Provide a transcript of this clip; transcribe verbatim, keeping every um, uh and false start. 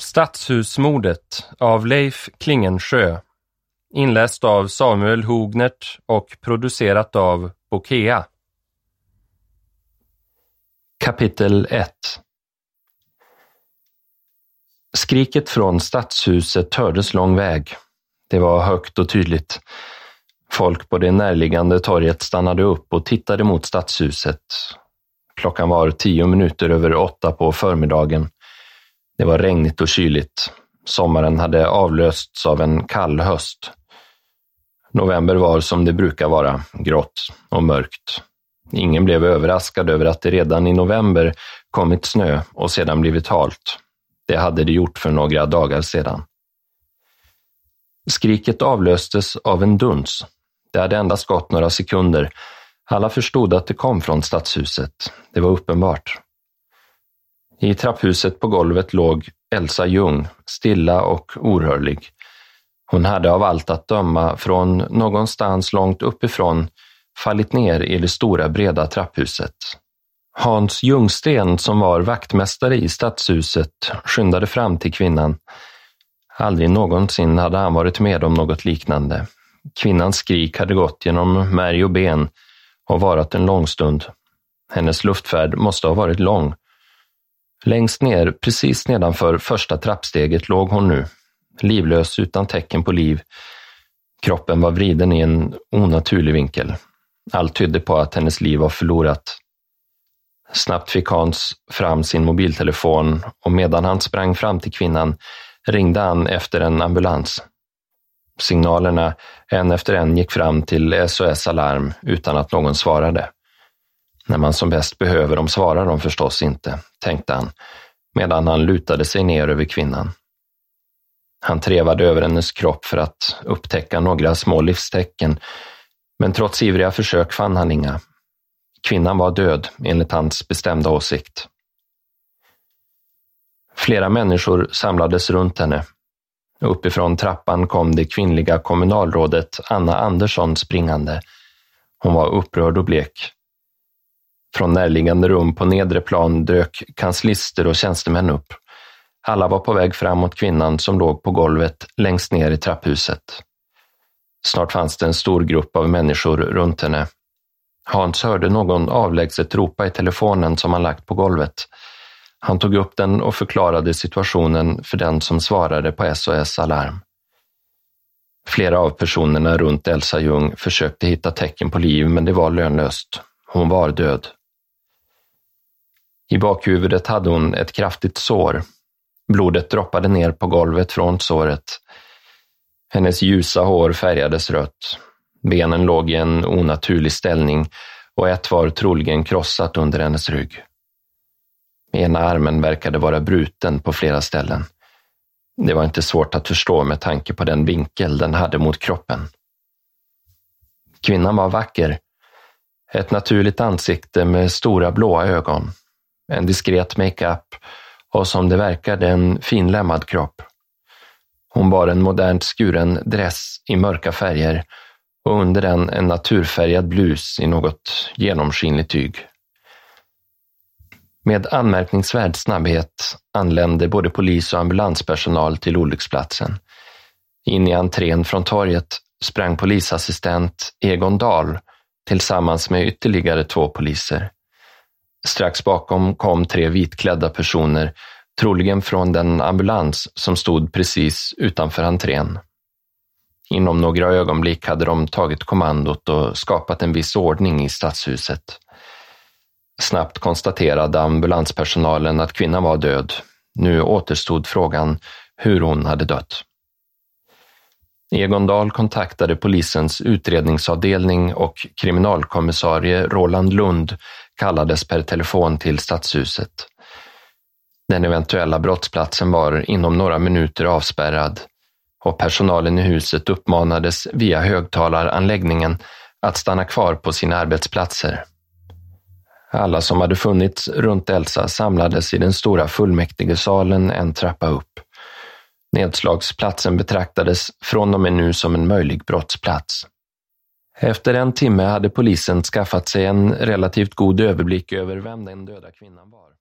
Stadshusmordet av Leif Klingensjö, inläst av Samuel Hugnert och producerat av Bokea. Kapitel ett. Skriket från stadshuset hördes lång väg. Det var högt och tydligt. Folk på det närliggande torget stannade upp och tittade mot stadshuset. Klockan var tio minuter över åtta på förmiddagen. Det var regnigt och kyligt. Sommaren hade avlösts av en kall höst. November var som det brukar vara, grått och mörkt. Ingen blev överraskad över att det redan i november kommit snö och sedan blivit halt. Det hade det gjort för några dagar sedan. Skriket avlöstes av en duns. Det hade endast gått några sekunder. Alla förstod att det kom från stadshuset. Det var uppenbart. I trapphuset på golvet låg Elsa Ljung, stilla och orörlig. Hon hade av allt att döma från någonstans långt uppifrån fallit ner i det stora breda trapphuset. Hans Ljungsten, som var vaktmästare i stadshuset, skyndade fram till kvinnan. Aldrig någonsin hade han varit med om något liknande. Kvinnans skrik hade gått genom märg och ben och varat en lång stund. Hennes luftfärd måste ha varit lång. Längst ner, precis nedanför första trappsteget, låg hon nu, livlös utan tecken på liv. Kroppen var vriden i en onaturlig vinkel. Allt tydde på att hennes liv var förlorat. Snabbt fick Hans fram sin mobiltelefon och medan han sprang fram till kvinnan ringde han efter en ambulans. Signalerna en efter en gick fram till S O S Alarm utan att någon svarade. När man som bäst behöver dem svarar de förstås inte, tänkte han, medan han lutade sig ner över kvinnan. Han trevade över hennes kropp för att upptäcka några små livstecken, men trots ivriga försök fann han inga. Kvinnan var död, enligt hans bestämda åsikt. Flera människor samlades runt henne. Uppifrån trappan kom det kvinnliga kommunalrådet Anna Andersson springande. Hon var upprörd och blek. Från närliggande rum på nedre plan dök kanslister och tjänstemän upp. Alla var på väg fram mot kvinnan som låg på golvet längst ner i trapphuset. Snart fanns det en stor grupp av människor runt henne. Hans hörde någon avlägset ropa i telefonen som han lagt på golvet. Han tog upp den och förklarade situationen för den som svarade på S O S Alarm. Flera av personerna runt Elsa Ljung försökte hitta tecken på liv, men det var lönlöst. Hon var död. I bakhuvudet hade hon ett kraftigt sår. Blodet droppade ner på golvet från såret. Hennes ljusa hår färgades rött. Benen låg i en onaturlig ställning och ett var troligen krossat under hennes rygg. Ena armen verkade vara bruten på flera ställen. Det var inte svårt att förstå med tanke på den vinkel den hade mot kroppen. Kvinnan var vacker. Ett naturligt ansikte med stora blåa ögon. En diskret makeup och som det verkade en finlämmad kropp. Hon bar en modernt skuren dress i mörka färger och under den en naturfärgad blus i något genomskinligt tyg. Med anmärkningsvärd snabbhet anlände både polis och ambulanspersonal till olycksplatsen. In i entrén från torget sprang polisassistent Egon Dahl tillsammans med ytterligare två poliser. Strax bakom kom tre vitklädda personer, troligen från den ambulans som stod precis utanför entrén. Inom några ögonblick hade de tagit kommandot och skapat en viss ordning i stadshuset. Snabbt konstaterade ambulanspersonalen att kvinnan var död. Nu återstod frågan hur hon hade dött. Egon Dahl kontaktade polisens utredningsavdelning och kriminalkommissarie Roland Lund kallades per telefon till stadshuset. Den eventuella brottsplatsen var inom några minuter avspärrad och personalen i huset uppmanades via högtalaranläggningen att stanna kvar på sina arbetsplatser. Alla som hade funnits runt Elsa samlades i den stora fullmäktigesalen en trappa upp. Nedslagsplatsen betraktades från och med nu som en möjlig brottsplats. Efter en timme hade polisen skaffat sig en relativt god överblick över vem den döda kvinnan var.